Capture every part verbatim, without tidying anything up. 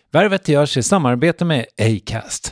Värvet görs i samarbete med Acast.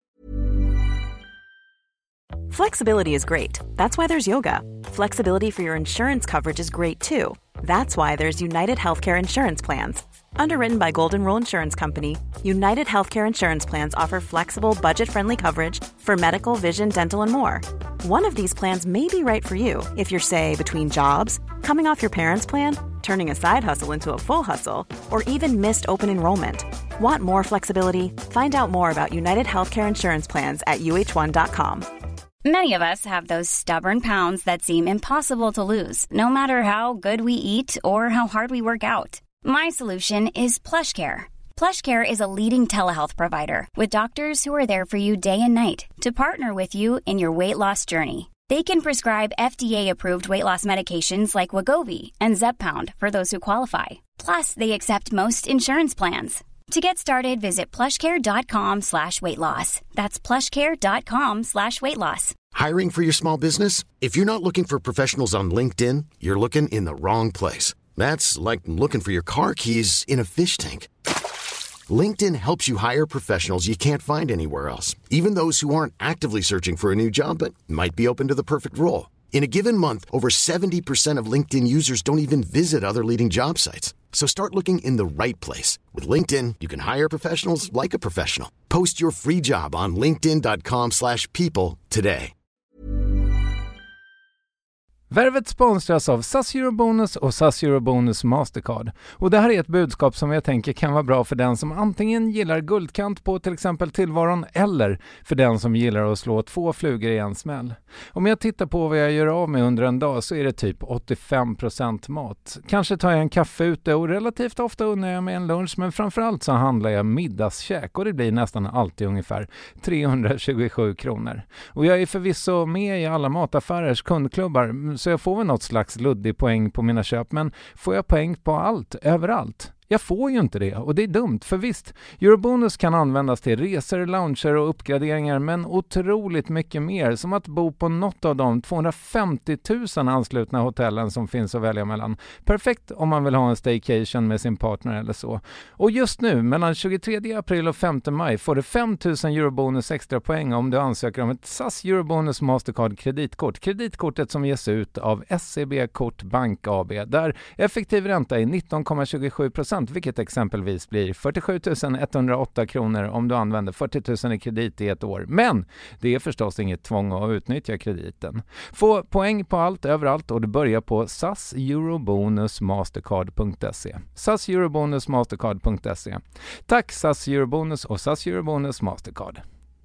Flexibility is great. That's why there's yoga. Flexibility for your insurance coverage is great too. That's why there's United Healthcare Insurance Plans. Underwritten by Golden Rule Insurance Company, United Healthcare Insurance Plans offer flexible, budget-friendly coverage for medical, vision, dental, and more. One of these plans may be right for you if you're, say, between jobs, coming off your parents' plan, turning a side hustle into a full hustle, or even missed open enrollment. Want more flexibility? Find out more about United Healthcare Insurance Plans at U H one dot com. Many of us have those stubborn pounds that seem impossible to lose, no matter how good we eat or how hard we work out. My solution is PlushCare. PlushCare is a leading telehealth provider with doctors who are there for you day and night to partner with you in your weight loss journey. They can prescribe F D A-approved weight loss medications like Wegovy and Zepbound for those who qualify. Plus, they accept most insurance plans. To get started, visit plushcare.com slash weight loss. That's plushcare.com slash weight loss. Hiring for your small business? If you're not looking for professionals on LinkedIn, you're looking in the wrong place. That's like looking for your car keys in a fish tank. LinkedIn helps you hire professionals you can't find anywhere else, even those who aren't actively searching for a new job but might be open to the perfect role. In a given month, over seventy percent of LinkedIn users don't even visit other leading job sites. So start looking in the right place. With LinkedIn, you can hire professionals like a professional. Post your free job on linkedin.com slash people today. Värvet sponsras av S A S Eurobonus och S A S Eurobonus Mastercard. Och det här är ett budskap som jag tänker kan vara bra för den som antingen gillar guldkant på till exempel tillvaron eller för den som gillar att slå två flugor i en smäll. Om jag tittar på vad jag gör av med under en dag så är det typ åttiofem procent mat. Kanske tar jag en kaffe ute och relativt ofta unnar jag med en lunch, men framförallt så handlar jag middagskäk och det blir nästan alltid ungefär trehundratjugosju kronor. Och jag är förvisso med i alla mataffärers kundklubbar så jag får väl något slags luddig poäng på mina köp, men får jag poäng på allt, överallt? Jag får ju inte det och det är dumt, för visst, Eurobonus kan användas till resor, lounger och uppgraderingar, men otroligt mycket mer, som att bo på något av de tvåhundrafemtio tusen anslutna hotellen som finns att välja mellan. Perfekt om man vill ha en staycation med sin partner eller så. Och just nu, mellan tjugotredje april och femte maj, får du fem tusen Eurobonus extra poäng om du ansöker om ett S A S Eurobonus Mastercard kreditkort. Kreditkortet som ges ut av S E B Kort Bank A B, där effektiv ränta är nitton komma tjugosju procent, vilket exempelvis blir fyrtiosju tusen etthundraåtta kronor om du använder fyrtio tusen i kredit i ett år. Men det är förstås inget tvång att utnyttja krediten. Få poäng på allt, överallt, och du börjar på S A S Eurobonus Mastercard punkt se. S A S Eurobonus Mastercard punkt se. Tack S A S Eurobonus och S A S Eurobonus Mastercard.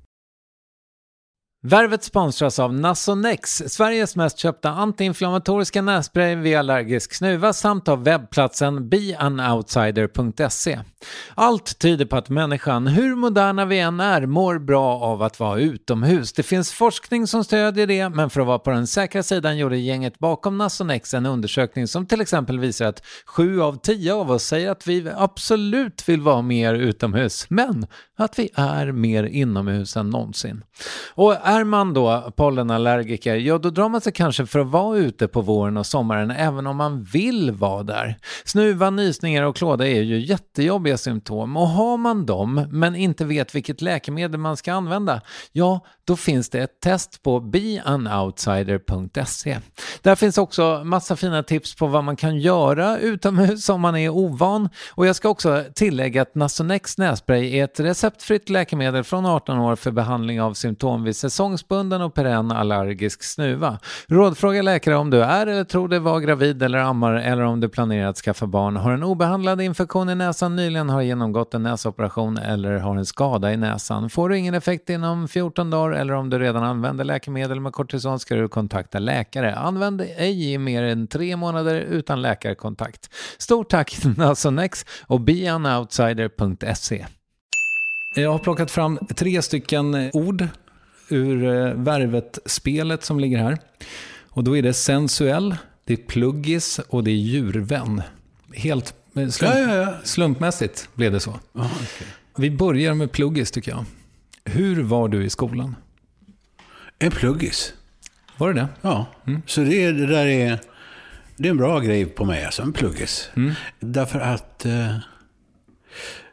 Värvet sponsras av Nasonex, Sveriges mest köpta antiinflammatoriska nässpray vid allergisk snuva, samt av webbplatsen be an outsider punkt se. Allt tyder på att människan, hur moderna vi än är, mår bra av att vara utomhus. Det finns forskning som stödjer det, men för att vara på den säkra sidan gjorde gänget bakom Nasonex en undersökning som till exempel visar att sju av tio av oss säger att vi absolut vill vara mer utomhus, men att vi är mer inomhus än någonsin. Och är man då pollenallergiker, ja då drar man sig kanske för att vara ute på våren och sommaren även om man vill vara där. Snuva, nysningar och klåda är ju jättejobbiga symptom, och har man dem men inte vet vilket läkemedel man ska använda, ja då finns det ett test på be an outsider punkt se. Där finns också massa fina tips på vad man kan göra utomhus om man är ovan, och jag ska också tillägga att Nasonex nässpray är ett receptfritt läkemedel från arton år för behandling av symptom vid säsongsbunden och perenn allergisk snuva. Rådfråga läkare om du är eller tror dig vara gravid eller ammar, eller om du planerar att skaffa barn, har en obehandlad infektion i näsan, nyligen har genomgått en näsoperation eller har en skada i näsan. Får du ingen effekt inom fjorton dagar eller om du redan använder läkemedel med kortison ska du kontakta läkare. Använd ej i mer än tre månader utan läkarkontakt. Stort tack Nasonex och be an outsider punkt se. Jag har plockat fram tre stycken ord ur Värvet-spelet som ligger här. Och då är det sensuell, det är pluggis och det är djurvän. Helt slump, ja, ja, ja. slumpmässigt blev det så. Oh, okay. Vi börjar med pluggis tycker jag. Hur var du i skolan? En pluggis. Var det det? Ja, mm. så det, det där är, det är en bra grej på mig, alltså en pluggis. Mm. Därför att... Eh,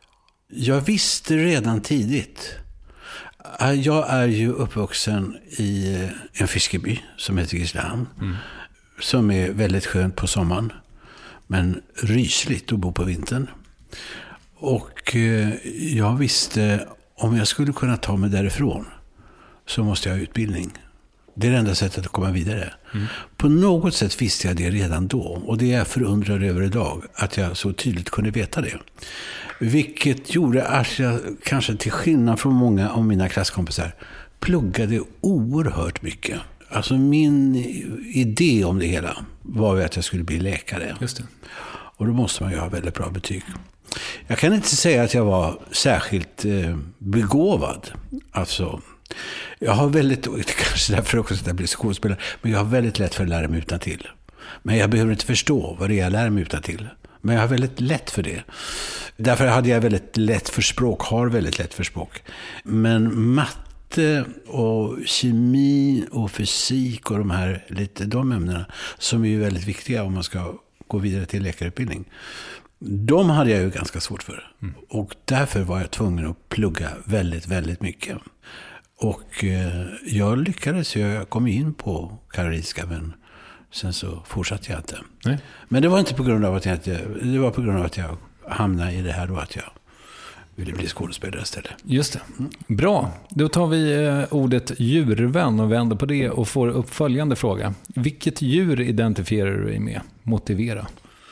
Jag visste redan tidigt. Jag är ju uppvuxen i en fiskeby som heter Grisslehamn. Mm. Som är väldigt skönt på sommaren. Men rysligt att bo på vintern. Och jag visste, om jag skulle kunna ta mig därifrån så måste jag ha utbildning. Det är det enda sättet att komma vidare. Mm. På något sätt visste jag det redan då. Och det är jag förundrad över idag. Att jag så tydligt kunde veta det. Vilket gjorde att jag, kanske till skillnad från många av mina klasskompisar, pluggade oerhört mycket. Alltså min idé om det hela var ju att jag skulle bli läkare. Just det. Och då måste man ju ha väldigt bra betyg. Jag kan inte säga att jag var särskilt eh, begåvad. Alltså, jag har väldigt, det kanske därför också att jag blir skådespelare, men jag har väldigt lätt för att lära mig utan till. Men jag behöver inte förstå vad det är jag lär mig utan till. Men jag har väldigt lätt för det. Därför hade jag väldigt lätt för språk, har väldigt lätt för språk. Men matte och kemi och fysik och de här lite de ämnena som är ju väldigt viktiga om man ska gå vidare till läkarutbildning. De hade jag ju ganska svårt för. Mm. Och därför var jag tvungen att plugga väldigt, väldigt mycket. Och eh, jag lyckades, jag kom in på Karolinska, men sen så fortsatte jag inte. Nej. Men det var inte på grund av att jag inte, det var på grund av att jag hamnade i det här då, att jag ville bli skådespelare istället. Just det. Mm. Bra. Då tar vi eh, ordet djurvän och vänder på det och får upp följande fråga. Vilket djur identifierar du dig med? Motivera.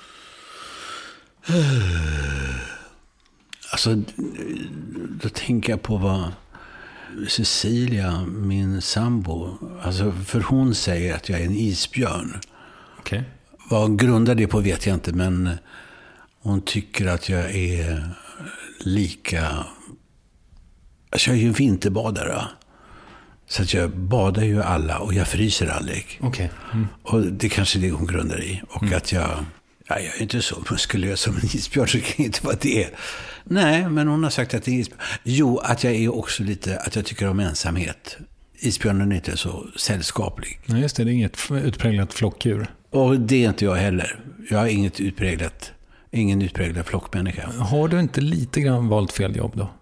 Alltså, då tänker jag på vad Cecilia, min sambo, alltså för hon säger att jag är en isbjörn. Okej. Okay. Vad grundar det på vet jag inte, men hon tycker att jag är lika, alltså jag är ju en vinterbadare. Så att jag badar ju alla och jag fryser aldrig. Okay. Mm. Och det är kanske det hon grundar i. Och mm. att jag, ja, jag är inte så muskulös som en isbjörn, så det kan inte vara det. Nej, men hon har sagt att det är isbjörn. Jo, att jag är också lite, att jag tycker om ensamhet. Isbjörnen är inte så sällskaplig. Nej, just det, det är inget utpräglat flockdjur. Och det är inte jag heller. Jag har inget utpräglat, ingen utpräglad flockmänniska. Har du inte lite grann valt fel jobb då?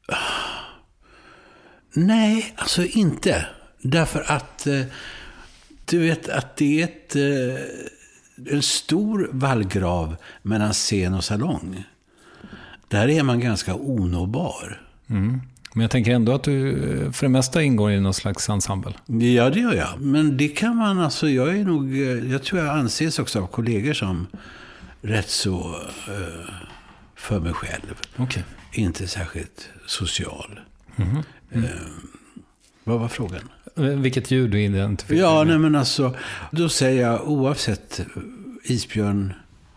Nej, alltså inte. Därför att du vet att det är ett, en stor vallgrav mellan scen och salong. Där är man ganska onåbar. Mm. Men jag tänker ändå att du för det mesta ingår i någon slags ensemble. Ja, det gör jag. Men det kan man, alltså, jag är nog, jag tror jag anses också av kollegor som rätt så uh, för mig själv. Okay. Inte särskilt social. Mm-hmm. Mm. Uh, vad var frågan? Vilket djur du identifierar? Ja, nej, men alltså, då säger jag oavsett isbjörn,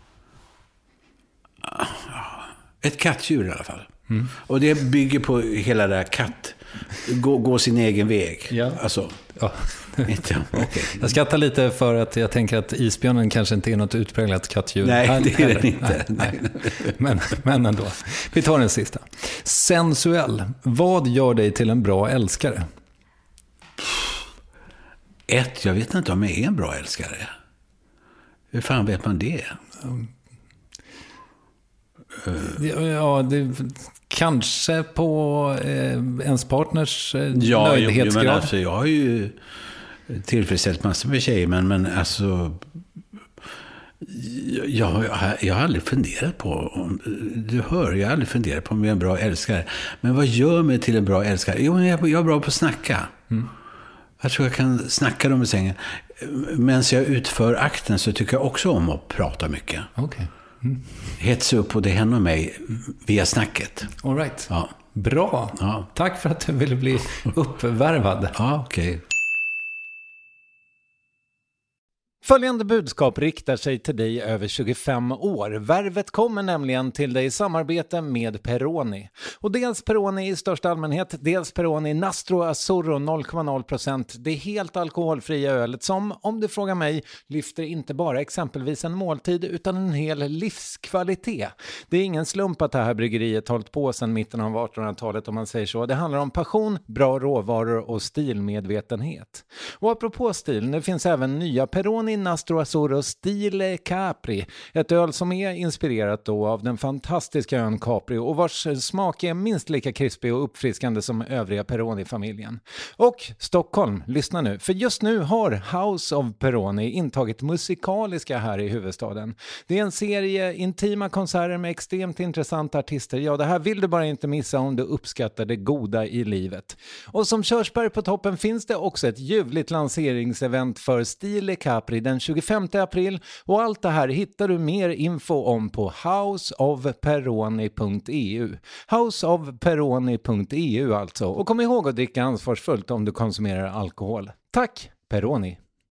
ett kattdjur i alla fall. Mm. Och det bygger på hela det här katt. Gå, gå sin egen väg. Ja. Alltså. Ja. Inte, okay. Jag skrattar lite för att jag tänker att isbjörnen kanske inte är något utpräglat kattdjur. Nej, det är den inte. Nej, nej. Men, men ändå. Vi tar den sista. Sensuell. Vad gör dig till en bra älskare? Ett, jag vet inte om jag är en bra älskare. Hur fan vet man det? Um. Ja, det, kanske på eh, ens partners eh, ja, nöjdhetsgrad. Ja, alltså, jag har ju tillfredsställt massor med tjejer, men, men alltså jag, jag, jag har aldrig funderat på, du hör, jag har aldrig funderat på om jag är en bra älskare. Men vad gör mig till en bra älskare? Jo, jag, jag är bra på att snacka. Mm. Jag tror jag kan snacka dem i sängen. Medan jag utför akten så tycker jag också om att prata mycket. Okej. Okay. Mm. Hetsa upp och det händer och mig via snacket. All right. Ja. Bra. Ja. Tack för att du ville bli uppvärvad. Ja, okej. Okay. Följande budskap riktar sig till dig över tjugofem år. Värvet kommer nämligen till dig i samarbete med Peroni. Och dels Peroni i största allmänhet, dels Peroni Nastro Azzurro noll komma noll procent. Det är helt alkoholfria ölet som, om du frågar mig, lyfter inte bara exempelvis en måltid utan en hel livskvalitet. Det är ingen slump att det här bryggeriet hållit på sedan mitten av artonhundratalet om man säger så. Det handlar om passion, bra råvaror och stilmedvetenhet. Och apropå stil, det finns även nya Peroni Peroni Nastro Azzurro Stile Capri. Ett öl som är inspirerat då av den fantastiska ön Capri och vars smak är minst lika krispig och uppfriskande som övriga Peroni-familjen. Och Stockholm, lyssna nu, för just nu har House of Peroni intagit musikaliska här i huvudstaden. Det är en serie intima konserter med extremt intressanta artister. Ja, det här vill du bara inte missa om du uppskattar det goda i livet. Och som körsbär på toppen finns det också ett ljuvligt lanseringsevent för Stile Capri den tjugofemte april och allt det här hittar du mer info om på house of peroni punkt e u. house of peroni punkt e u alltså. Och kom ihåg att dricka ansvarsfullt om du konsumerar alkohol. Tack, Peroni!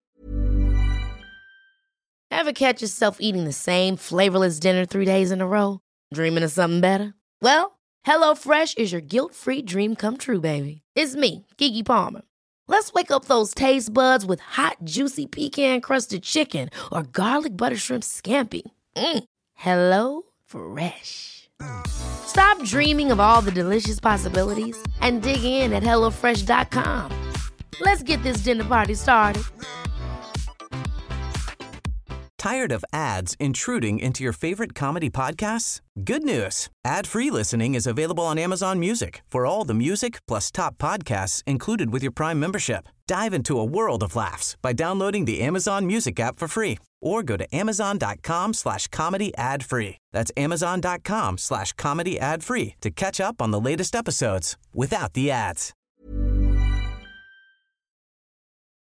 Ever catch yourself eating the same flavorless dinner three days in a row? Dreaming of something better? Well, HelloFresh is your guilt-free dream come true, baby. It's me, Keke Palmer. Let's wake up those taste buds with hot, juicy pecan-crusted chicken or garlic butter shrimp scampi. Mm. Hello Fresh. Stop dreaming of all the delicious possibilities and dig in at hello fresh dot com. Let's get this dinner party started. Tired of ads intruding into your favorite comedy podcasts? Good news. Ad-free listening is available on Amazon Music for all the music plus top podcasts included with your Prime membership. Dive into a world of laughs by downloading the Amazon Music app for free or go to amazon.com slash comedy ad free. That's amazon.com slash comedy ad free to catch up on the latest episodes without the ads.